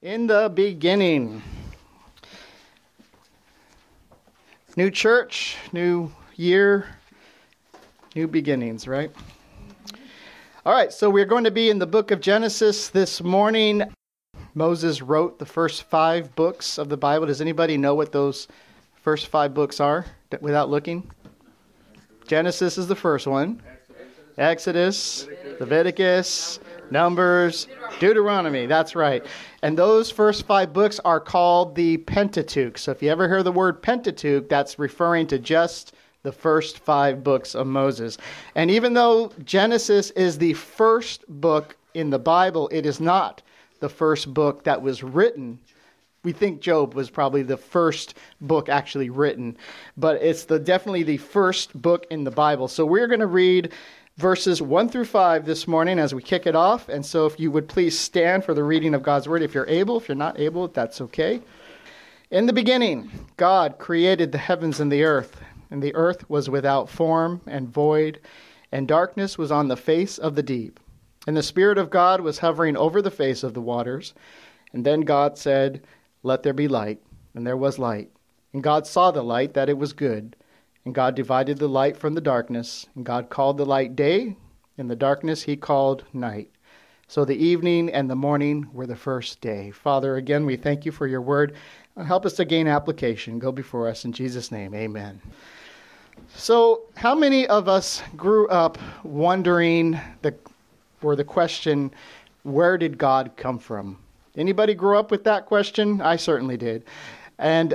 In the beginning. New church, new year, new beginnings, right? All right, so we're going to be in the book of Genesis this morning. Moses wrote the first 5 books of the Bible. Does anybody know what those first 5 books are without looking? Genesis is the first one. Exodus, Leviticus, Numbers, Deuteronomy. That's right. And those first 5 books are called the Pentateuch. So if you ever hear the word Pentateuch, that's referring to just the first 5 books of Moses. And even though Genesis is the first book in the Bible, it is not the first book that was written. We think Job was probably the first book actually written, but it's definitely the first book in the Bible. So we're going to read verses 1 through 5 this morning as we kick it off. And so if you would please stand for the reading of God's word. If you're able, if you're not able, that's okay. In the beginning, God created the heavens and the earth was without form and void, and darkness was on the face of the deep. And the Spirit of God was hovering over the face of the waters. And then God said, "Let there be light." And there was light. And God saw the light, that it was good. And God divided the light from the darkness. And God called the light day, and the darkness he called night. So the evening and the morning were the first day. Father, again, we thank you for your word. Help us to gain application. Go before us in Jesus' name. Amen. So how many of us grew up wondering the question, where did God come from? Anybody grew up with that question? I certainly did. And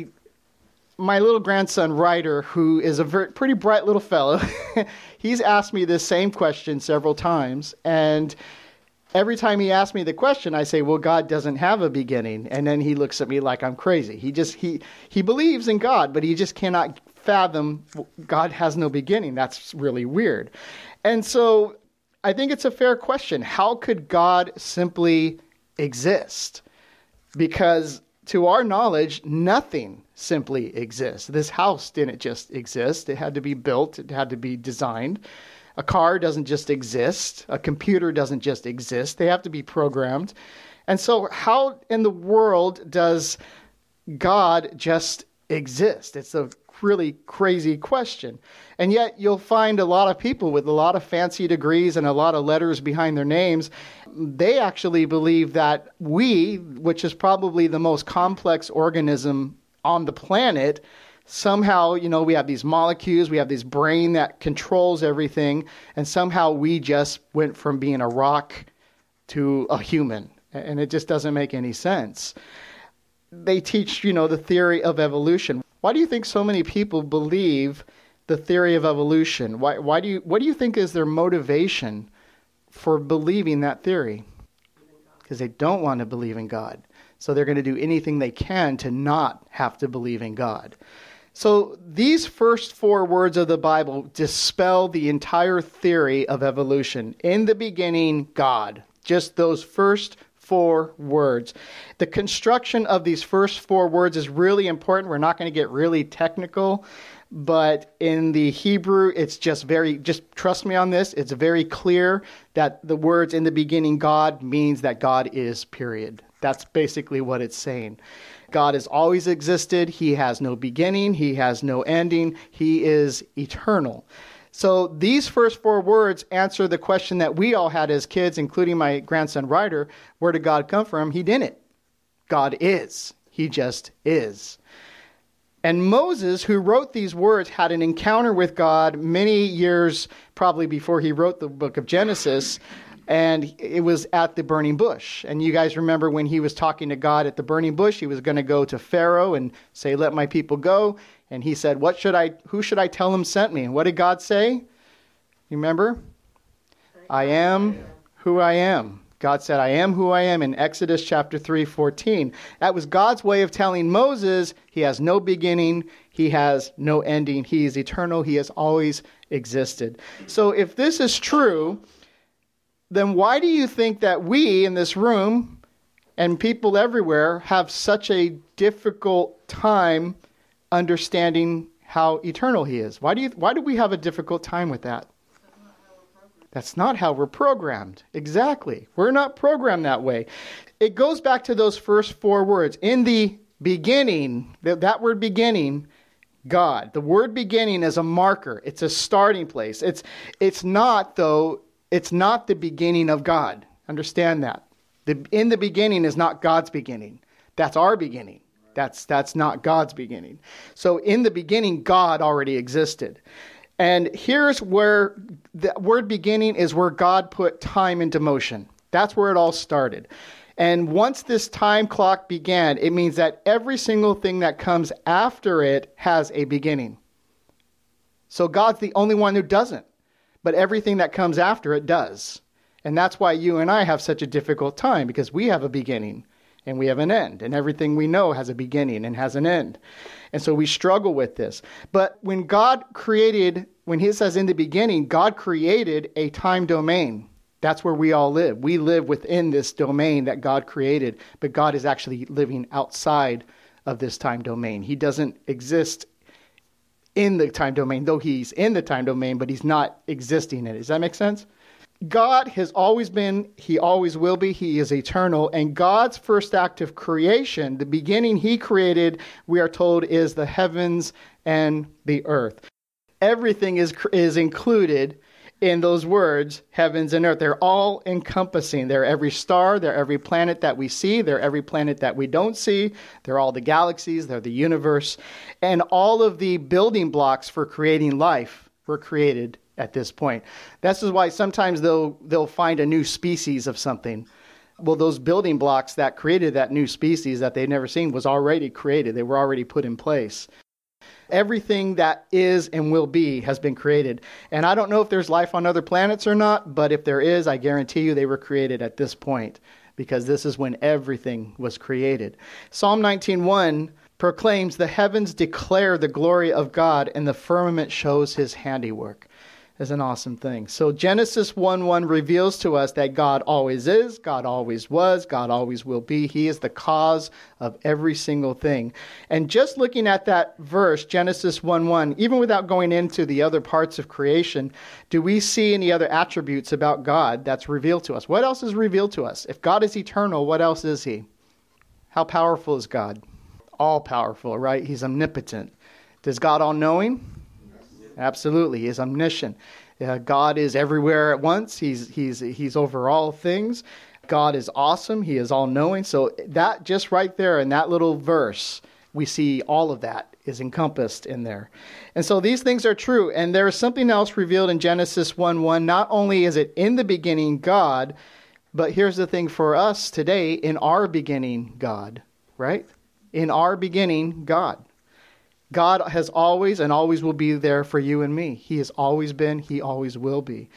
my little grandson, Ryder, who is a pretty bright little fellow, he's asked me this same question several times. And every time he asks me the question, I say, well, God doesn't have a beginning. And then he looks at me like I'm crazy. He believes in God, but he just cannot fathom God has no beginning. That's really weird. And so I think it's a fair question. How could God simply exist? Because to our knowledge, nothing simply exists. This house didn't just exist. It had to be built. It had to be designed. A car doesn't just exist. A computer doesn't just exist. They have to be programmed. And so how in the world does God just exist? It's a really crazy question. And yet you'll find a lot of people with a lot of fancy degrees and a lot of letters behind their names. They actually believe that we, which is probably the most complex organism on the planet, somehow, we have these molecules, we have this brain that controls everything, and somehow we just went from being a rock to a human. And it just doesn't make any sense. They teach, the theory of evolution. Why do you think so many people believe the theory of evolution? What do you think is their motivation for believing that theory? Because they don't want to believe in God. So they're going to do anything they can to not have to believe in God. So these first 4 words of the Bible dispel the entire theory of evolution. In the beginning, God. Just those first 4 words. The construction of these first 4 words is really important. We're not going to get really technical, but in the Hebrew, it's just trust me on this. It's very clear that the words in the beginning, God, means that God is, period. That's basically what it's saying. God has always existed. He has no beginning. He has no ending. He is eternal. So these first 4 words answer the question that we all had as kids, including my grandson Ryder. Where did God come from? He didn't. God is. He just is. And Moses, who wrote these words, had an encounter with God many years probably before he wrote the book of Genesis. And it was at the burning bush. And you guys remember when he was talking to God at the burning bush, he was going to go to Pharaoh and say, "Let my people go." And he said, who should I tell him sent me? And what did God say? You remember? I am who I am. God said, "I am who I am" in Exodus chapter 3:14. That was God's way of telling Moses he has no beginning, he has no ending, he is eternal, he has always existed. So if this is true, then why do you think that we in this room and people everywhere have such a difficult time understanding how eternal he is? Why do we have a difficult time with that? That's not how we're programmed. Exactly. We're not programmed that way. It goes back to those first 4 words. In the beginning, that word beginning, God. The word beginning is a marker. It's a starting place. It's not the beginning of God. Understand that. In the beginning is not God's beginning. That's our beginning. That's not God's beginning. So in the beginning, God already existed. And here's where the word beginning is where God put time into motion. That's where it all started. And once this time clock began, it means that every single thing that comes after it has a beginning. So God's the only one who doesn't. But everything that comes after it does. And that's why you and I have such a difficult time, because we have a beginning and we have an end. And everything we know has a beginning and has an end. And so we struggle with this. But when God created, when he says in the beginning, God created a time domain. That's where we all live. We live within this domain that God created, but God is actually living outside of this time domain. He doesn't exist in the time domain, though he's in the time domain, but he's not existing in it. Does that make sense? God has always been, he always will be, he is eternal. And God's first act of creation, the beginning he created, we are told, is the heavens and the earth. Everything is included in those words, heavens and earth. They're all encompassing. They're every star, they're every planet that we see, they're every planet that we don't see. They're all the galaxies, they're the universe. And all of the building blocks for creating life were created at this point. This is why sometimes they'll find a new species of something. Well, those building blocks that created that new species that they'd never seen was already created. They were already put in place. Everything that is and will be has been created. And I don't know if there's life on other planets or not, but if there is, I guarantee you they were created at this point, because this is when everything was created. Psalm 19:1 proclaims, "The heavens declare the glory of God, and the firmament shows his handiwork." Is an awesome thing. So Genesis 1:1 reveals to us that God always is, God always was, God always will be. He is the cause of every single thing. And just looking at that verse, Genesis 1:1, even without going into the other parts of creation, do we see any other attributes about God that's revealed to us? What else is revealed to us? If God is eternal, what else is he? How powerful is God? All powerful, right? He's omnipotent. Is God all-knowing? Absolutely. He is omniscient. God is everywhere at once. He's over all things. God is awesome. He is all-knowing. So that just right there in that little verse, we see all of that is encompassed in there. And so these things are true. And there is something else revealed in Genesis 1:1. Not only is it in the beginning God, but here's the thing for us today, in our beginning God, right? In our beginning God. God has always and always will be there for you and me. He has always been, he always will be.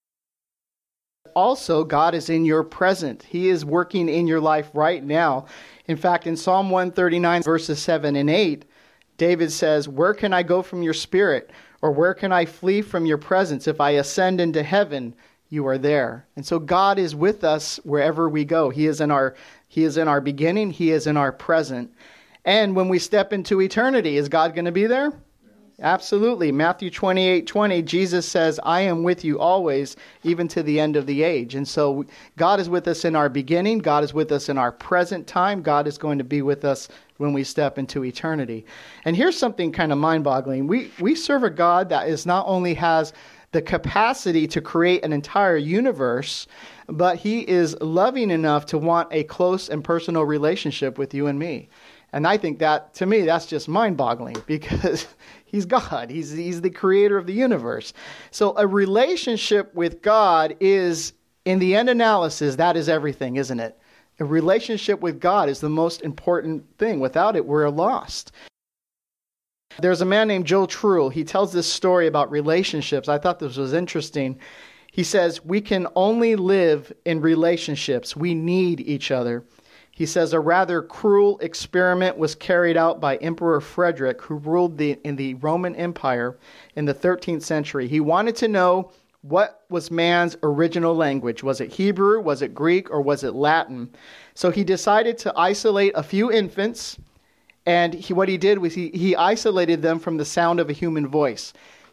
Also, God is in your present. He is working in your life right now. In fact, in Psalm 139, verses 7 and 8, David says, "Where can I go from your spirit? Or where can I flee from your presence? If I ascend into heaven, you are there." And so God is with us wherever we go. He is in our beginning. He is in our present. And when we step into eternity, is God going to be there? Yes. Absolutely. Matthew 28:20, Jesus says, "I am with you always, even to the end of the age." And so God is with us in our beginning. God is with us in our present time. God is going to be with us when we step into eternity. And here's something kind of mind-boggling. We serve a God that is not only has the capacity to create an entire universe, but he is loving enough to want a close and personal relationship with you and me. And I think that, to me, that's just mind-boggling, because he's God. He's the creator of the universe. So a relationship with God is, in the end analysis, that is everything, isn't it? A relationship with God is the most important thing. Without it, we're lost. There's a man named Joe Truel. He tells this story about relationships. I thought this was interesting. He says, "We can only live in relationships. We need each other." He says, "A rather cruel experiment was carried out by Emperor Frederick, who ruled in the Roman Empire in the 13th century. He wanted to know, what was man's original language? Was it Hebrew? Was it Greek? Or was it Latin? So he decided to isolate a few infants, and what he did was he isolated them from the sound of a human voice.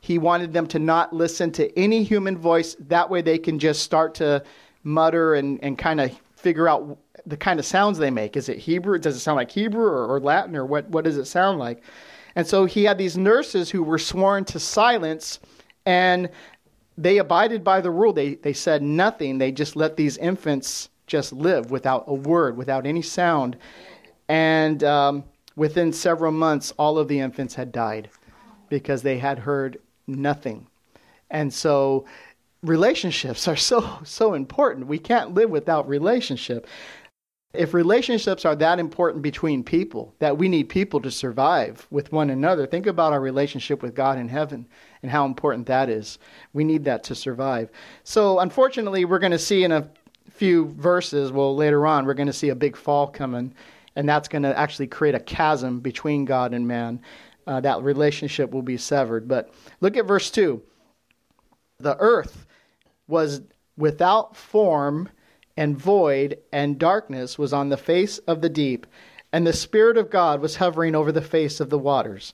He wanted them to not listen to any human voice. That way they can just start to mutter and kind of figure out the kind of sounds they make. Is it Hebrew? Does it sound like Hebrew or Latin, or what does it sound like? And so he had these nurses who were sworn to silence, and they abided by the rule. They said nothing. They just let these infants just live without a word, without any sound. And within several months, all of the infants had died because they had heard nothing. And so relationships are so important. We can't live without relationship. If relationships are that important between people, that we need people to survive with one another, think about our relationship with God in heaven and how important that is. We need that to survive. So unfortunately, we're going to see in a few verses, well, later on, we're going to see a big fall coming, and that's going to actually create a chasm between God and man. That relationship will be severed. But look at verse 2. The earth was without form and void, and darkness was on the face of the deep, and the Spirit of God was hovering over the face of the waters.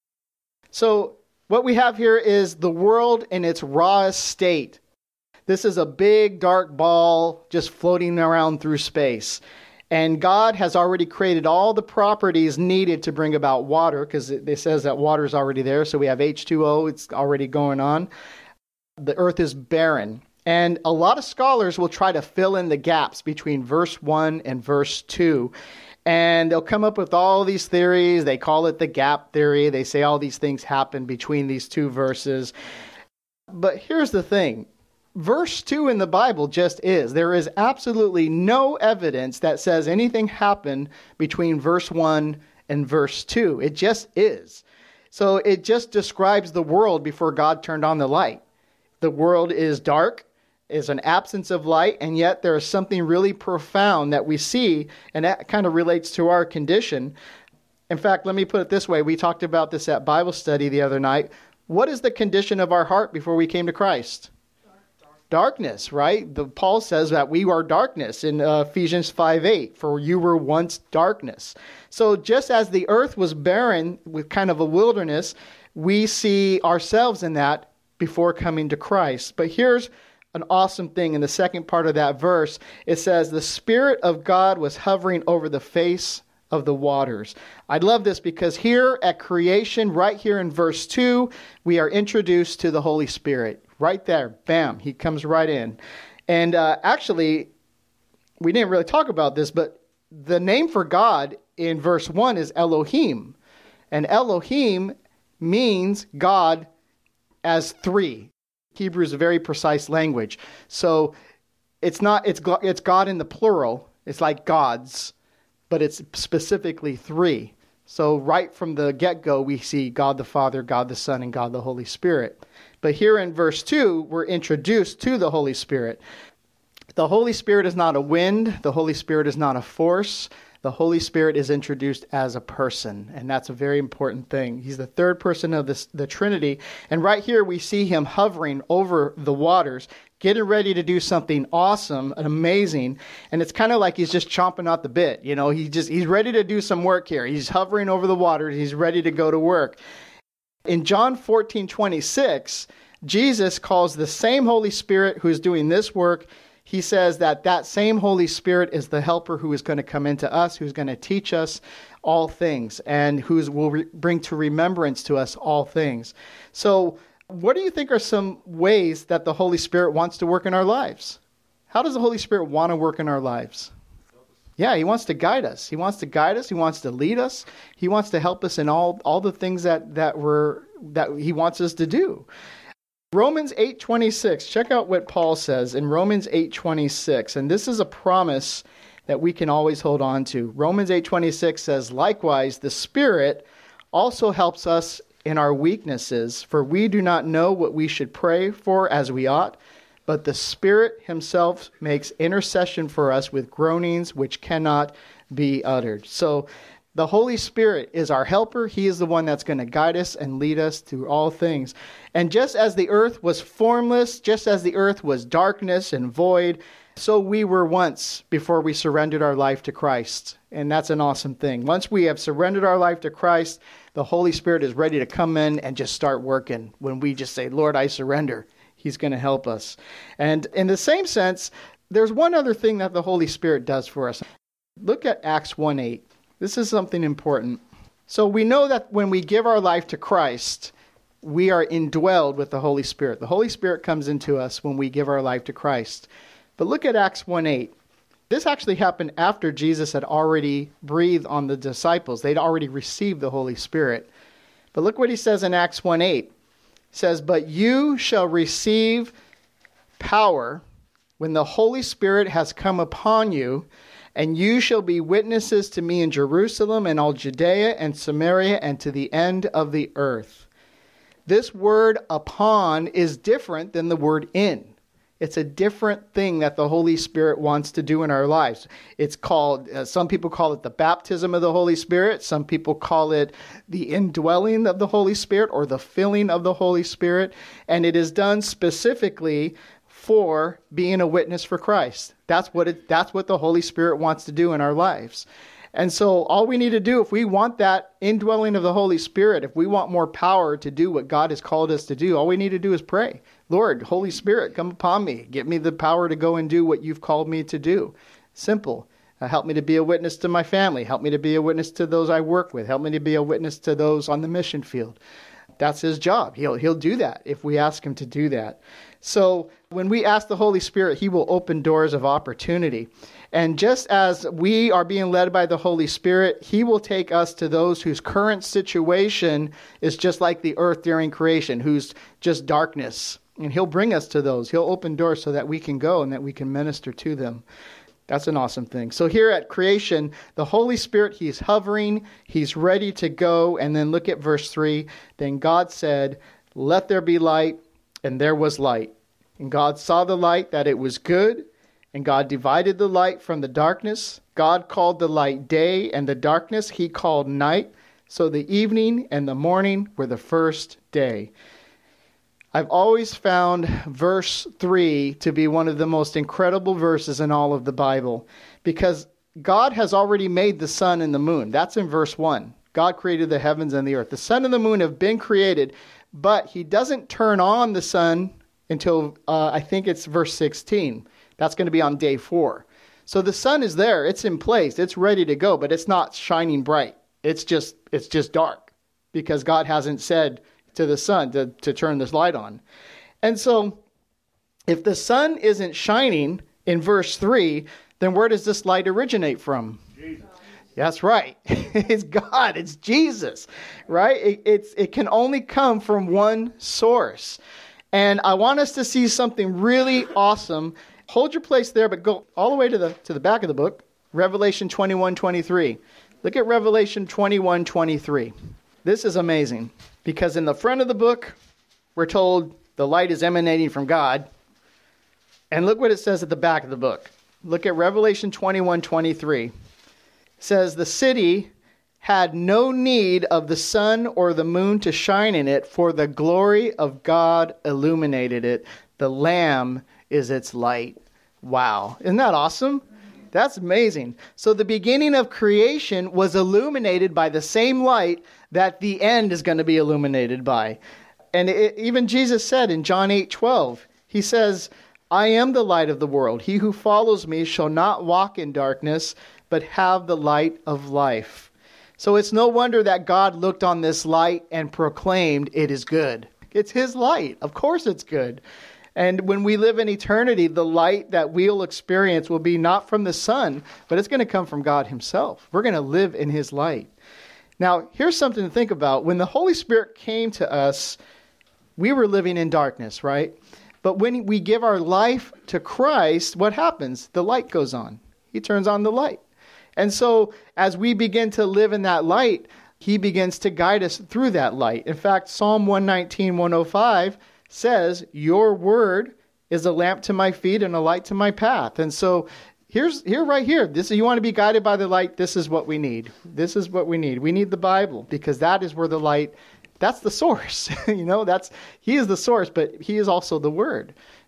So what we have here is the world in its rawest state. This is a big dark ball just floating around through space. And God has already created all the properties needed to bring about water, because it says that water is already there. So we have H2O, it's already going on. The earth is barren. And a lot of scholars will try to fill in the gaps between verse 1 and verse 2. And they'll come up with all these theories. They call it the gap theory. They say all these things happen between these two verses. But here's the thing. Verse 2 in the Bible just is. There is absolutely no evidence that says anything happened between verse 1 and verse 2. It just is. So it just describes the world before God turned on the light. The world is dark, is an absence of light, and yet there is something really profound that we see, and that kind of relates to our condition. In fact, let me put it this way. We talked about this at Bible study the other night. What is the condition of our heart before we came to Christ? Darkness, right? Paul says that we are darkness in Ephesians 5:8, for you were once darkness. So just as the earth was barren with kind of a wilderness, we see ourselves in that before coming to Christ. But here's an awesome thing in the second part of that verse. It says, the Spirit of God was hovering over the face of the waters. I love this because here at creation, right here in verse 2, we are introduced to the Holy Spirit. Right there, bam, he comes right in. And actually, we didn't really talk about this, but the name for God in verse 1 is Elohim. And Elohim means God as three. Hebrew is a very precise language. So it's God in the plural. It's like gods, but it's specifically three. So right from the get-go, we see God the Father, God the Son, and God the Holy Spirit. But here in verse 2, we're introduced to the Holy Spirit. The Holy Spirit is not a wind. The Holy Spirit is not a force. The Holy Spirit is introduced as a person, and that's a very important thing. He's the third person of the Trinity, and right here we see him hovering over the waters, getting ready to do something awesome and amazing, and it's kind of like he's just chomping out the bit. You know, he's ready to do some work here. He's hovering over the waters. He's ready to go to work. In John 14:26, Jesus calls the same Holy Spirit who's doing this work. He says that same Holy Spirit is the helper who is going to come into us, who's going to teach us all things, and who will bring to remembrance to us all things. So what do you think are some ways that the Holy Spirit wants to work in our lives? How does the Holy Spirit want to work in our lives? Yeah, he wants to guide us. He wants to guide us. He wants to lead us. He wants to help us in all the things that he wants us to do. Romans 8:26. Check out what Paul says in Romans 8:26, and this is a promise that we can always hold on to. Romans 8:26 says, "Likewise, the Spirit also helps us in our weaknesses, for we do not know what we should pray for as we ought, but the Spirit himself makes intercession for us with groanings which cannot be uttered." So the Holy Spirit is our helper. He is the one that's going to guide us and lead us through all things. And just as the earth was formless, just as the earth was darkness and void, So we were once before we surrendered our life to Christ. And that's an awesome thing. Once we have surrendered our life to Christ, the Holy Spirit is ready to come in and just start working. When we just say, Lord, I surrender, He's going to help us. And in the same sense, there's one other thing that the Holy Spirit does for us. Look at Acts 1:8. This is something important. So we know that when we give our life to Christ, we are indwelled with the Holy Spirit. The Holy Spirit comes into us when we give our life to Christ. But look at Acts 1:8. This actually happened after Jesus had already breathed on the disciples. They'd already received the Holy Spirit. But look what he says in Acts 1:8. It says, "But you shall receive power when the Holy Spirit has come upon you, and you shall be witnesses to me in Jerusalem and all Judea and Samaria and to the end of the earth." This word upon is different than the word in. It's a different thing that the Holy Spirit wants to do in our lives. It's called, some people call it the baptism of the Holy Spirit. Some people call it the indwelling of the Holy Spirit or the filling of the Holy Spirit. And it is done specifically for being a witness for Christ. That's what the Holy Spirit wants to do in our lives. And so all we need to do, if we want that indwelling of the Holy Spirit, if we want more power to do what God has called us to do, all we need to do is pray. Lord, Holy Spirit, come upon me. Give me the power to go and do what you've called me to do. Simple. Help me to be a witness to my family. Help me to be a witness to those I work with. Help me to be a witness to those on the mission field. That's his job. He'll do that if we ask him to do that. So when we ask the Holy Spirit, he will open doors of opportunity. And just as we are being led by the Holy Spirit, he will take us to those whose current situation is just like the earth during creation, who's just darkness. And he'll bring us to those. He'll open doors so that we can go and that we can minister to them. That's an awesome thing. So here at creation, the Holy Spirit, he's hovering, he's ready to go. And then look at verse 3. Then God said, "Let there be light," and there was light. And God saw the light, that it was good. And God divided the light from the darkness. God called the light day, and the darkness he called night. So the evening and the morning were the first day. I've always found verse 3 to be one of the most incredible verses in all of the Bible, because God has already made the sun and the moon. That's in verse 1. God created the heavens and the earth. The sun and the moon have been created, but he doesn't turn on the sun until I think it's verse 16. That's going to be on day 4. So the sun is there. It's in place. It's ready to go, but it's not shining bright. It's just dark because God hasn't said to the sun to turn this light on. And so if the sun isn't shining in verse 3, then where does this light originate from? Jesus. That's right. It's God. It's Jesus, right? It can only come from one source. And I want us to see something really awesome. Hold your place there, but go all the way to the back of the book, Revelation 21:23. Look at Revelation 21:23. This is amazing because in the front of the book, we're told the light is emanating from God. And look what it says at the back of the book. Look at Revelation 21:23. It says, "The city had no need of the sun or the moon to shine in it, for the glory of God illuminated it. The Lamb is its light." Wow. Isn't that awesome? That's amazing. So the beginning of creation was illuminated by the same light that the end is going to be illuminated by. And even Jesus said in John 8:12, he says, "I am the light of the world. He who follows me shall not walk in darkness, but have the light of life." So it's no wonder that God looked on this light and proclaimed, "It is good." It's his light. Of course it's good. And when we live in eternity, the light that we'll experience will be not from the sun, but it's going to come from God himself. We're going to live in his light. Now, here's something to think about. When the Holy Spirit came to us, we were living in darkness, right? But when we give our life to Christ, what happens? The light goes on. He turns on the light. And so as we begin to live in that light, he begins to guide us through that light. In fact, Psalm 119:105 says, "Your word is a lamp to my feet and a light to my path." And so right here, this you want to be guided by the light, this is what we need. This is what we need. We need the Bible, because that is where the light, that's the source. He is the source, but he is also the word.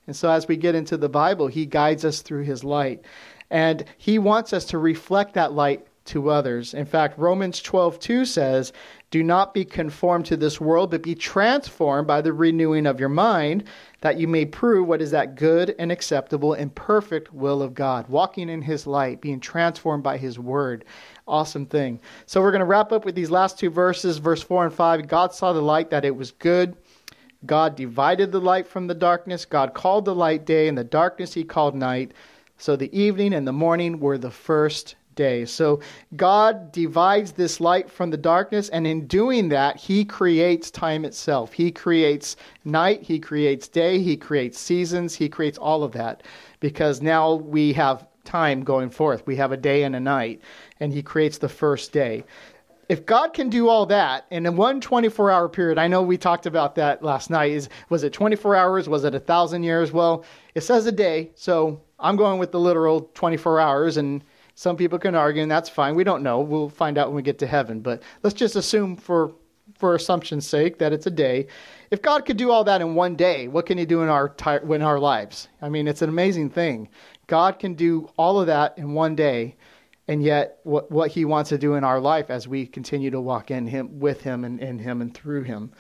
And so as we get into the Bible, he guides us through his light. And he wants us to reflect that light to others. In fact, Romans 12:2 says, "Do not be conformed to this world, but be transformed by the renewing of your mind, that you may prove what is that good and acceptable and perfect will of God." Walking in his light, being transformed by his word. Awesome thing. So we're going to wrap up with these last two verses, verse 4 and 5. God saw the light that it was good. God divided the light from the darkness. God called the light day, and the darkness he called night. So the evening and the morning were the first day. So God divides this light from the darkness, and in doing that, he creates time itself. He creates night, he creates day, he creates seasons, he creates all of that. Because now we have time going forth. We have a day and a night, and he creates the first day. If God can do all that in one 24-hour period, I know we talked about that last night. Was it 24 hours? Was it 1,000 years? Well, it says a day, so I'm going with the literal 24 hours, and some people can argue, and that's fine. We don't know. We'll find out when we get to heaven. But let's just assume for assumption's sake that it's a day. If God could do all that in one day, what can he do in our lives? I mean, it's an amazing thing. God can do all of that in one day. And yet, what he wants to do in our life as we continue to walk in him, with him, and in him, and through him.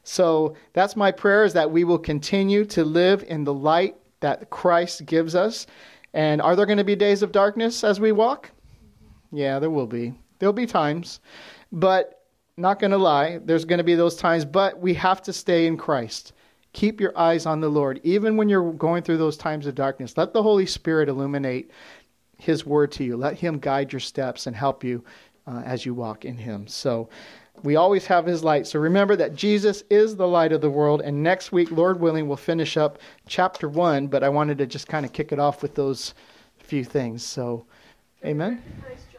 So that's my prayer, is that we will continue to live in the light that Christ gives us. And are there going to be days of darkness as we walk? Yeah, there will be. There'll be times. But not going to lie, there's going to be those times. But we have to stay in Christ. Keep your eyes on the Lord. Even when you're going through those times of darkness, let the Holy Spirit illuminate his word to you. Let him guide your steps and help you as you walk in him. So we always have his light. So remember that Jesus is the light of the world. And next week, Lord willing, we'll finish up chapter 1. But I wanted to just kind of kick it off with those few things. So, amen.